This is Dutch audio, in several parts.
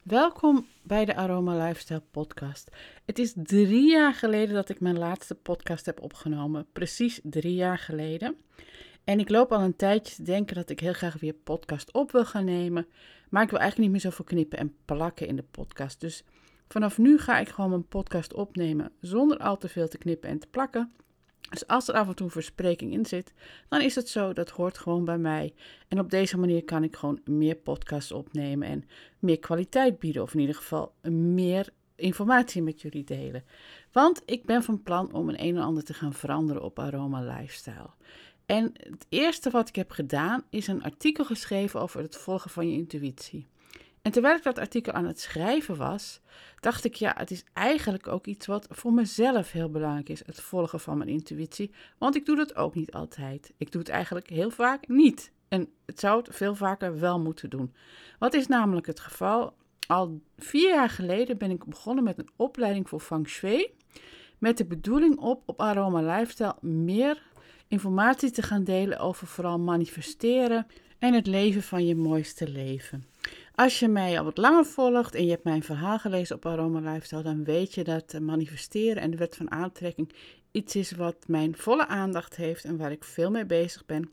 Welkom bij de Aroma Lifestyle podcast. Het is 3 jaar geleden dat ik mijn laatste podcast heb opgenomen. Precies 3 jaar geleden. En ik loop al een tijdje te denken dat ik heel graag weer podcast op wil gaan nemen. Maar ik wil eigenlijk niet meer zoveel knippen en plakken in de podcast. Dus vanaf nu ga ik gewoon mijn podcast opnemen zonder al te veel te knippen en te plakken. Dus als er af en toe een verspreking in zit, dan is het zo, dat hoort gewoon bij mij. En op deze manier kan ik gewoon meer podcasts opnemen en meer kwaliteit bieden. Of in ieder geval meer informatie met jullie delen. Want ik ben van plan om een en ander te gaan veranderen op Aroma Lifestyle. En het eerste wat ik heb gedaan is een artikel geschreven over het volgen van je intuïtie. En terwijl ik dat artikel aan het schrijven was, dacht ik, ja, het is eigenlijk ook iets wat voor mezelf heel belangrijk is, het volgen van mijn intuïtie. Want ik doe dat ook niet altijd. Ik doe het eigenlijk heel vaak niet. En het zou het veel vaker wel moeten doen. Wat is namelijk het geval? Al 4 jaar geleden ben ik begonnen met een opleiding voor Feng Shui. Met de bedoeling op Aroma Lifestyle meer informatie te gaan delen over vooral manifesteren en het leven van je mooiste leven. Als je mij al wat langer volgt en je hebt mijn verhaal gelezen op Aroma Lifestyle, dan weet je dat manifesteren en de wet van aantrekking iets is wat mijn volle aandacht heeft en waar ik veel mee bezig ben.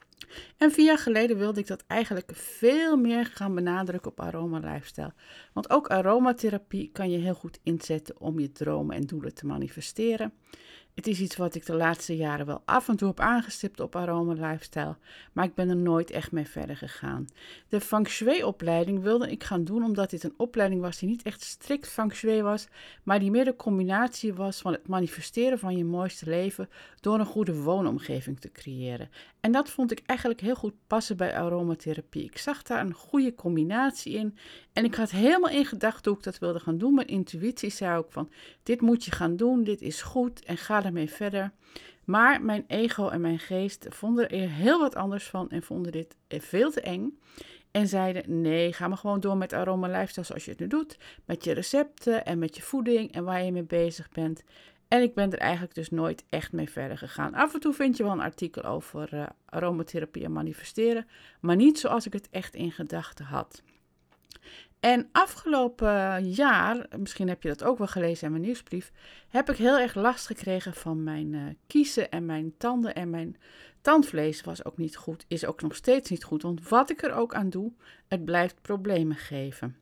En 4 jaar geleden wilde ik dat eigenlijk veel meer gaan benadrukken op Aroma Lifestyle. Want ook aromatherapie kan je heel goed inzetten om je dromen en doelen te manifesteren. Het is iets wat ik de laatste jaren wel af en toe heb aangestipt op Aroma Lifestyle, maar ik ben er nooit echt mee verder gegaan. De Feng Shui opleiding wilde ik gaan doen omdat dit een opleiding was die niet echt strikt Feng Shui was, maar die meer de combinatie was van het manifesteren van je mooiste leven door een goede woonomgeving te creëren. En dat vond ik eigenlijk heel goed passen bij aromatherapie. Ik zag daar een goede combinatie in en ik had helemaal in gedachten hoe ik dat wilde gaan doen. Mijn intuïtie zei ook van, dit moet je gaan doen, dit is goed en ga ermee verder. Maar mijn ego en mijn geest vonden er heel wat anders van en vonden dit veel te eng. En zeiden, nee, ga maar gewoon door met Aroma Lifestyle zoals je het nu doet. Met je recepten en met je voeding en waar je mee bezig bent. En ik ben er eigenlijk dus nooit echt mee verder gegaan. Af en toe vind je wel een artikel over aromatherapie en manifesteren. Maar niet zoals ik het echt in gedachten had. En afgelopen jaar, misschien heb je dat ook wel gelezen in mijn nieuwsbrief, heb ik heel erg last gekregen van mijn kiezen en mijn tanden. En mijn tandvlees was ook niet goed, is ook nog steeds niet goed. Want wat ik er ook aan doe, het blijft problemen geven.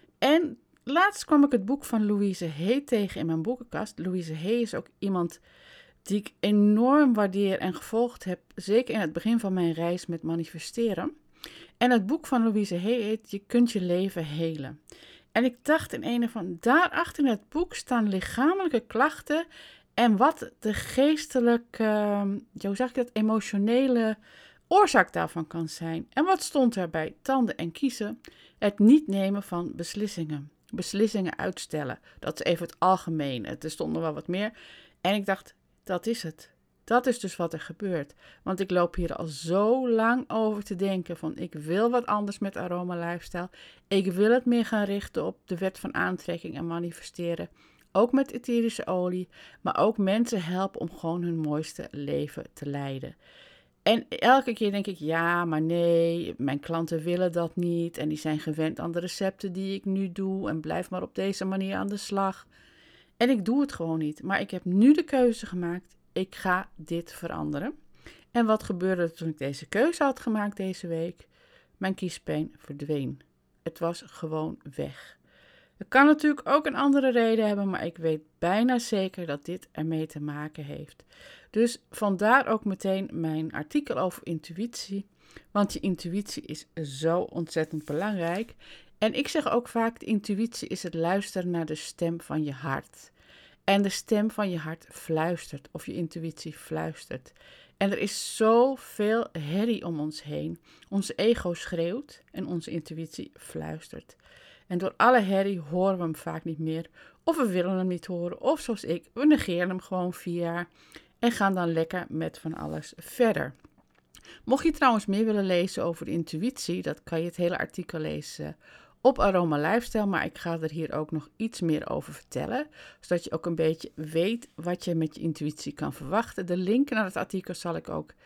En laatst kwam ik het boek van Louise Hay tegen in mijn boekenkast. Louise Hay is ook iemand die ik enorm waardeer en gevolgd heb, zeker in het begin van mijn reis met manifesteren. En het boek van Louise Hay heet Je kunt je leven helen. En ik dacht in een van, daarachter in het boek staan lichamelijke klachten en wat de geestelijke, hoe zeg ik dat, emotionele oorzaak daarvan kan zijn. En wat stond daarbij? Tanden en kiezen, het niet nemen van beslissingen. Beslissingen uitstellen. Dat is even het algemeen. Er stond nog wel wat meer. En ik dacht, dat is het. Dat is dus wat er gebeurt. Want ik loop hier al zo lang over te denken van ik wil wat anders met Aroma Lifestyle. Ik wil het meer gaan richten op de wet van aantrekking en manifesteren. Ook met etherische olie, maar ook mensen helpen om gewoon hun mooiste leven te leiden. En elke keer denk ik, ja, maar nee, mijn klanten willen dat niet. En die zijn gewend aan de recepten die ik nu doe en blijf maar op deze manier aan de slag. En ik doe het gewoon niet. Maar ik heb nu de keuze gemaakt. Ik ga dit veranderen. En wat gebeurde er toen ik deze keuze had gemaakt deze week? Mijn kiespijn verdween. Het was gewoon weg. Het kan natuurlijk ook een andere reden hebben, maar ik weet bijna zeker dat dit ermee te maken heeft. Dus vandaar ook meteen mijn artikel over intuïtie. Want je intuïtie is zo ontzettend belangrijk. En ik zeg ook vaak, de intuïtie is het luisteren naar de stem van je hart. En de stem van je hart fluistert, of je intuïtie fluistert. En er is zoveel herrie om ons heen. Onze ego schreeuwt en onze intuïtie fluistert. En door alle herrie horen we hem vaak niet meer. Of we willen hem niet horen. Of zoals ik, we negeren hem gewoon 4 jaar. En gaan dan lekker met van alles verder. Mocht je trouwens meer willen lezen over de intuïtie, dat kan je het hele artikel lezen op Aroma Lifestyle. Maar ik ga er hier ook nog iets meer over vertellen. Zodat je ook een beetje weet wat je met je intuïtie kan verwachten. De link naar het artikel zal ik ook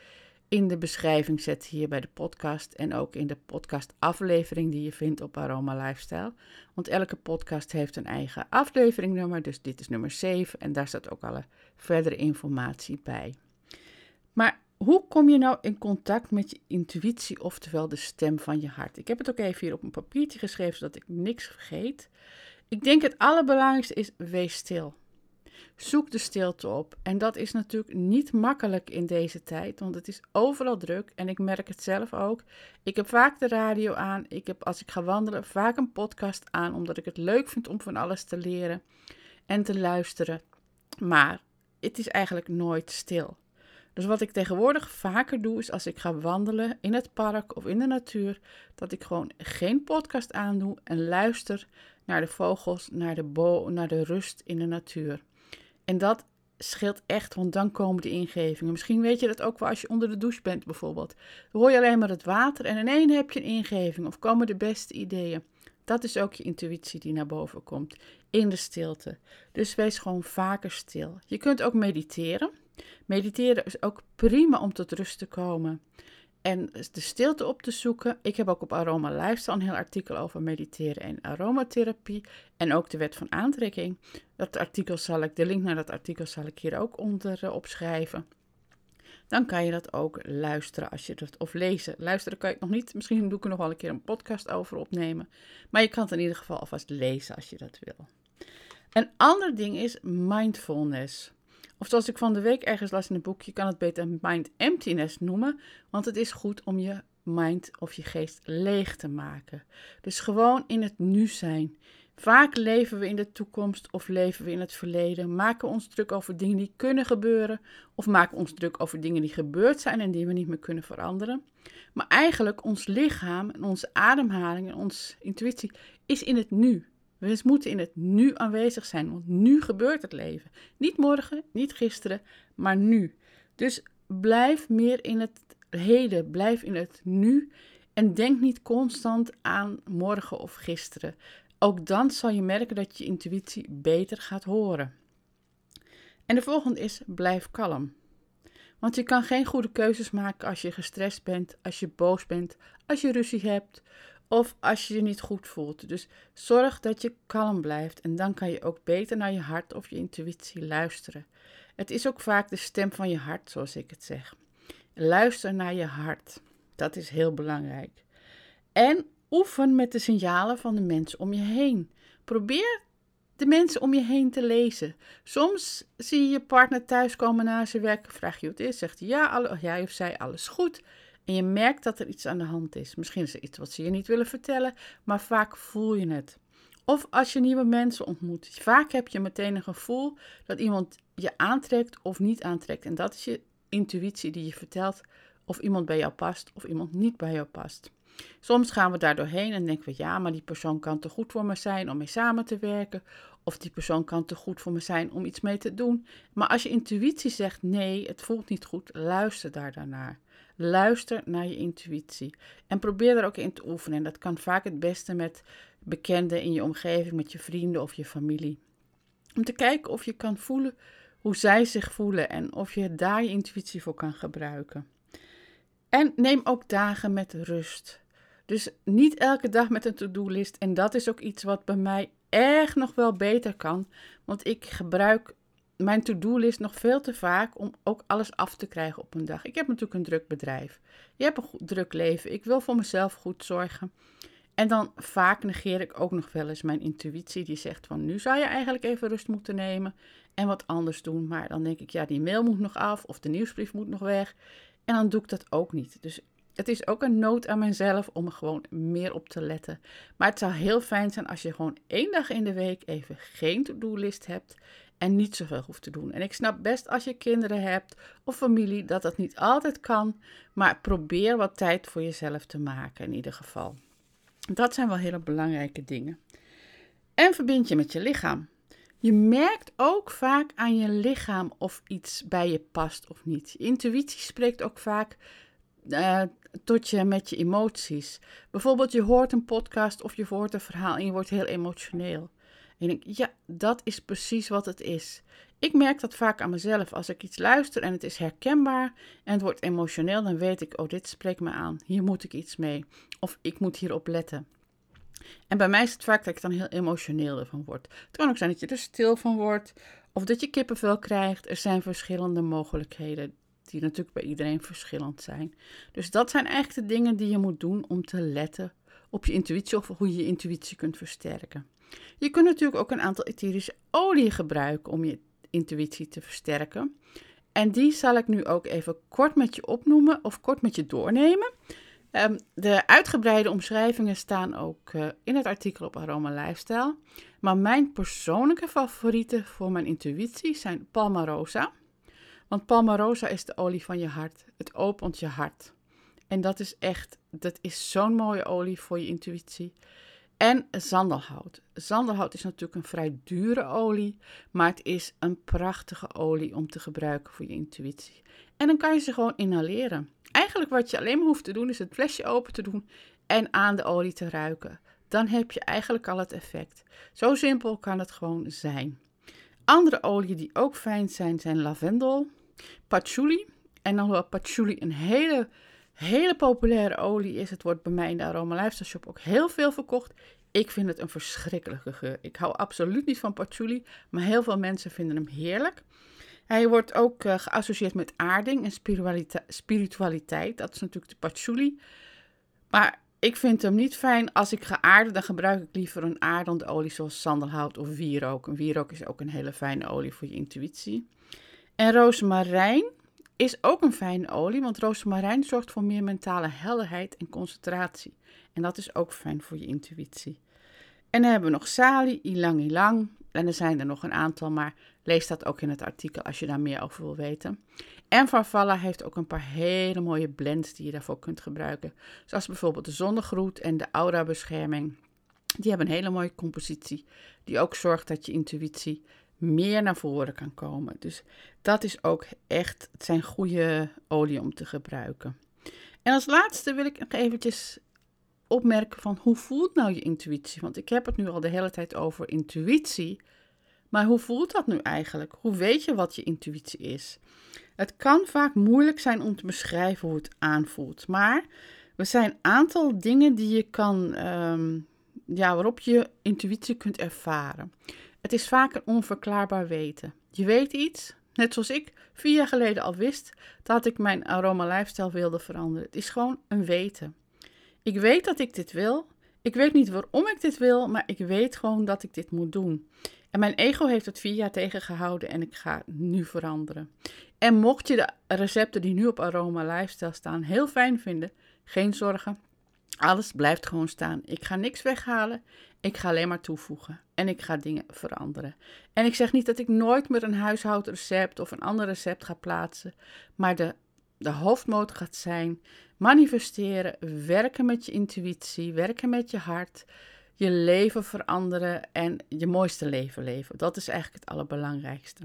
in de beschrijving zetten hier bij de podcast en ook in de podcastaflevering die je vindt op Aroma Lifestyle. Want elke podcast heeft een eigen afleveringnummer, dus dit is nummer 7 en daar staat ook alle verdere informatie bij. Maar hoe kom je nou in contact met je intuïtie, oftewel de stem van je hart? Ik heb het ook even hier op een papiertje geschreven, zodat ik niks vergeet. Ik denk het allerbelangrijkste is, wees stil. Zoek de stilte op. En dat is natuurlijk niet makkelijk in deze tijd, want het is overal druk en ik merk het zelf ook. Ik heb vaak de radio aan, ik heb als ik ga wandelen vaak een podcast aan, omdat ik het leuk vind om van alles te leren en te luisteren. Maar het is eigenlijk nooit stil. Dus wat ik tegenwoordig vaker doe, is als ik ga wandelen in het park of in de natuur, dat ik gewoon geen podcast aandoe en luister naar de vogels, naar de rust in de natuur. En dat scheelt echt, want dan komen de ingevingen. Misschien weet je dat ook wel als je onder de douche bent bijvoorbeeld. Dan hoor je alleen maar het water en ineens heb je een ingeving of komen de beste ideeën. Dat is ook je intuïtie die naar boven komt, in de stilte. Dus wees gewoon vaker stil. Je kunt ook mediteren. Mediteren is ook prima om tot rust te komen en de stilte op te zoeken. Ik heb ook op Aroma Lifestyle een heel artikel over mediteren en aromatherapie en ook de wet van aantrekking. De link naar dat artikel zal ik hier ook onder opschrijven. Dan kan je dat ook luisteren of lezen. Luisteren kan ik nog niet, misschien doe ik er nog wel een keer een podcast over opnemen. Maar je kan het in ieder geval alvast lezen als je dat wil. Een ander ding is mindfulness. Of zoals ik van de week ergens las in een boek, je kan het beter mind emptiness noemen, want het is goed om je mind of je geest leeg te maken. Dus gewoon in het nu zijn. Vaak leven we in de toekomst of leven we in het verleden, maken we ons druk over dingen die kunnen gebeuren of maken we ons druk over dingen die gebeurd zijn en die we niet meer kunnen veranderen. Maar eigenlijk ons lichaam en onze ademhaling en onze intuïtie is in het nu. We moeten in het nu aanwezig zijn, want nu gebeurt het leven. Niet morgen, niet gisteren, maar nu. Dus blijf meer in het heden, blijf in het nu en denk niet constant aan morgen of gisteren. Ook dan zal je merken dat je intuïtie beter gaat horen. En de volgende is, blijf kalm. Want je kan geen goede keuzes maken als je gestrest bent, als je boos bent, als je ruzie hebt of als je je niet goed voelt. Dus zorg dat je kalm blijft en dan kan je ook beter naar je hart of je intuïtie luisteren. Het is ook vaak de stem van je hart, zoals ik het zeg. Luister naar je hart. Dat is heel belangrijk. En oefen met de signalen van de mensen om je heen. Probeer de mensen om je heen te lezen. Soms zie je je partner thuiskomen na zijn werk, vraag je hoe het is, zegt hij ja, hij of zij alles goed. En je merkt dat er iets aan de hand is. Misschien is er iets wat ze je niet willen vertellen, maar vaak voel je het. Of als je nieuwe mensen ontmoet. Vaak heb je meteen een gevoel dat iemand je aantrekt of niet aantrekt. En dat is je intuïtie die je vertelt of iemand bij jou past of iemand niet bij jou past. Soms gaan we daar doorheen en denken we, ja, maar die persoon kan te goed voor me zijn om mee samen te werken. Of die persoon kan te goed voor me zijn om iets mee te doen. Maar als je intuïtie zegt, nee, het voelt niet goed, luister daarnaar. Luister naar je intuïtie. En probeer er ook in te oefenen. En dat kan vaak het beste met bekenden in je omgeving, met je vrienden of je familie. Om te kijken of je kan voelen hoe zij zich voelen en of je daar je intuïtie voor kan gebruiken. En neem ook dagen met rust. Dus niet elke dag met een to-do-list. En dat is ook iets wat bij mij erg nog wel beter kan. Want ik gebruik mijn to-do-list nog veel te vaak om ook alles af te krijgen op een dag. Ik heb natuurlijk een druk bedrijf. Je hebt een druk leven. Ik wil voor mezelf goed zorgen. En dan vaak negeer ik ook nog wel eens mijn intuïtie. Die zegt van nu zou je eigenlijk even rust moeten nemen en wat anders doen. Maar dan denk ik ja, die mail moet nog af of de nieuwsbrief moet nog weg. En dan doe ik dat ook niet. Dus het is ook een nood aan mezelf om er gewoon meer op te letten. Maar het zou heel fijn zijn als je gewoon 1 dag in de week even geen to-do-list hebt en niet zoveel hoeft te doen. En ik snap best als je kinderen hebt of familie dat dat niet altijd kan. Maar probeer wat tijd voor jezelf te maken in ieder geval. Dat zijn wel hele belangrijke dingen. En verbind je met je lichaam. Je merkt ook vaak aan je lichaam of iets bij je past of niet. Je intuïtie spreekt ook vaak tot je met je emoties. Bijvoorbeeld je hoort een podcast of je hoort een verhaal en je wordt heel emotioneel. En ik denk, ja, dat is precies wat het is. Ik merk dat vaak aan mezelf. Als ik iets luister en het is herkenbaar en het wordt emotioneel, dan weet ik, oh, dit spreekt me aan. Hier moet ik iets mee. Of ik moet hierop letten. En bij mij is het vaak dat ik dan heel emotioneel ervan word. Het kan ook zijn dat je er stil van wordt of dat je kippenvel krijgt. Er zijn verschillende mogelijkheden die natuurlijk bij iedereen verschillend zijn. Dus dat zijn eigenlijk de dingen die je moet doen om te letten op je intuïtie of hoe je je intuïtie kunt versterken. Je kunt natuurlijk ook een aantal etherische oliën gebruiken om je intuïtie te versterken. En die zal ik nu ook even kort met je opnoemen of kort met je doornemen. De uitgebreide omschrijvingen staan ook in het artikel op Aroma Lifestyle. Maar mijn persoonlijke favorieten voor mijn intuïtie zijn Palmarosa. Want Palmarosa is de olie van je hart. Het opent je hart. En dat is zo'n mooie olie voor je intuïtie. En zandelhout. Zandelhout is natuurlijk een vrij dure olie, maar het is een prachtige olie om te gebruiken voor je intuïtie. En dan kan je ze gewoon inhaleren. Eigenlijk wat je alleen maar hoeft te doen is het flesje open te doen en aan de olie te ruiken. Dan heb je eigenlijk al het effect. Zo simpel kan het gewoon zijn. Andere oliën die ook fijn zijn lavendel, patchouli. En dan hoewel patchouli een hele populaire olie is. Het wordt bij mij in de Aroma Lifestyle Shop ook heel veel verkocht. Ik vind het een verschrikkelijke geur. Ik hou absoluut niet van patchouli, maar heel veel mensen vinden hem heerlijk. Hij wordt ook geassocieerd met aarding en spiritualiteit. Dat is natuurlijk de patchouli. Maar ik vind hem niet fijn. Als ik ga aarden, dan gebruik ik liever een aardende olie zoals sandelhout of wierook. En wierook is ook een hele fijne olie voor je intuïtie. En rozemarijn is ook een fijne olie, want rozemarijn zorgt voor meer mentale helderheid en concentratie. En dat is ook fijn voor je intuïtie. En dan hebben we nog salie, ylang ylang. En er zijn er nog een aantal, maar lees dat ook in het artikel als je daar meer over wil weten. En Farfalla heeft ook een paar hele mooie blends die je daarvoor kunt gebruiken. Zoals bijvoorbeeld de zonnegroet en de aura bescherming. Die hebben een hele mooie compositie die ook zorgt dat je intuïtie meer naar voren kan komen. Dus dat is ook echt, het zijn goede olie om te gebruiken. En als laatste wil ik nog eventjes opmerken van hoe voelt nou je intuïtie? Want ik heb het nu al de hele tijd over intuïtie. Maar hoe voelt dat nu eigenlijk? Hoe weet je wat je intuïtie is? Het kan vaak moeilijk zijn om te beschrijven hoe het aanvoelt. Maar er zijn een aantal dingen die je kan, waarop je intuïtie kunt ervaren. Het is vaak een onverklaarbaar weten. Je weet iets, net zoals ik 4 jaar geleden al wist dat ik mijn aroma lifestyle wilde veranderen. Het is gewoon een weten. Ik weet dat ik dit wil. Ik weet niet waarom ik dit wil, maar ik weet gewoon dat ik dit moet doen. En mijn ego heeft het 4 jaar tegengehouden en ik ga nu veranderen. En mocht je de recepten die nu op Aroma Lifestyle staan heel fijn vinden, geen zorgen. Alles blijft gewoon staan. Ik ga niks weghalen. Ik ga alleen maar toevoegen. En ik ga dingen veranderen. En ik zeg niet dat ik nooit meer een huishoudrecept of een ander recept ga plaatsen. Maar de hoofdmoot gaat zijn manifesteren, werken met je intuïtie, werken met je hart, je leven veranderen en je mooiste leven leven. Dat is eigenlijk het allerbelangrijkste.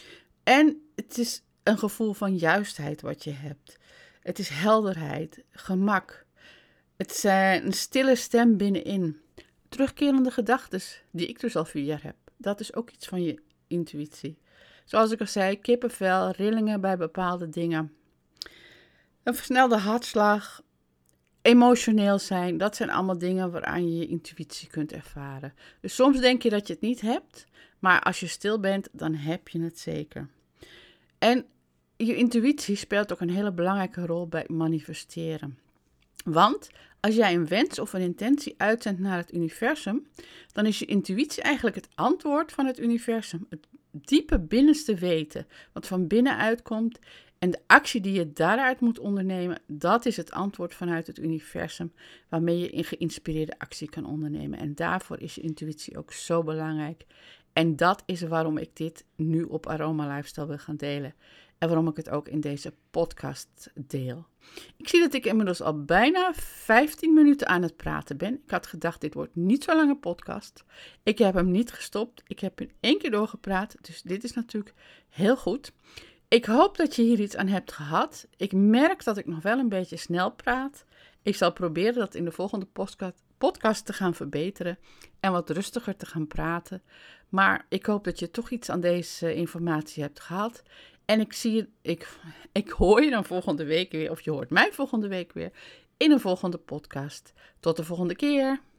En het is een gevoel van juistheid wat je hebt. Het is helderheid, gemak. Het is een stille stem binnenin. Terugkerende gedachten die ik dus al 4 jaar heb. Dat is ook iets van je intuïtie. Zoals ik al zei, kippenvel, rillingen bij bepaalde dingen. Een versnelde hartslag, emotioneel zijn, dat zijn allemaal dingen waaraan je je intuïtie kunt ervaren. Dus soms denk je dat je het niet hebt, maar als je stil bent, dan heb je het zeker. En je intuïtie speelt ook een hele belangrijke rol bij manifesteren. Want als jij een wens of een intentie uitzendt naar het universum, dan is je intuïtie eigenlijk het antwoord van het universum. Het diepe binnenste weten, wat van binnenuit komt. En de actie die je daaruit moet ondernemen, dat is het antwoord vanuit het universum, waarmee je in geïnspireerde actie kan ondernemen. En daarvoor is je intuïtie ook zo belangrijk. En dat is waarom ik dit nu op Aroma Lifestyle wil gaan delen. En waarom ik het ook in deze podcast deel. Ik zie dat ik inmiddels al bijna 15 minuten aan het praten ben. Ik had gedacht, dit wordt niet zo'n lange podcast. Ik heb hem niet gestopt. Ik heb in 1 keer doorgepraat. Dus dit is natuurlijk heel goed. Ik hoop dat je hier iets aan hebt gehad. Ik merk dat ik nog wel een beetje snel praat. Ik zal proberen dat in de volgende podcast te gaan verbeteren en wat rustiger te gaan praten. Maar ik hoop dat je toch iets aan deze informatie hebt gehad. En ik hoor je dan volgende week weer, of je hoort mij volgende week weer, in een volgende podcast. Tot de volgende keer.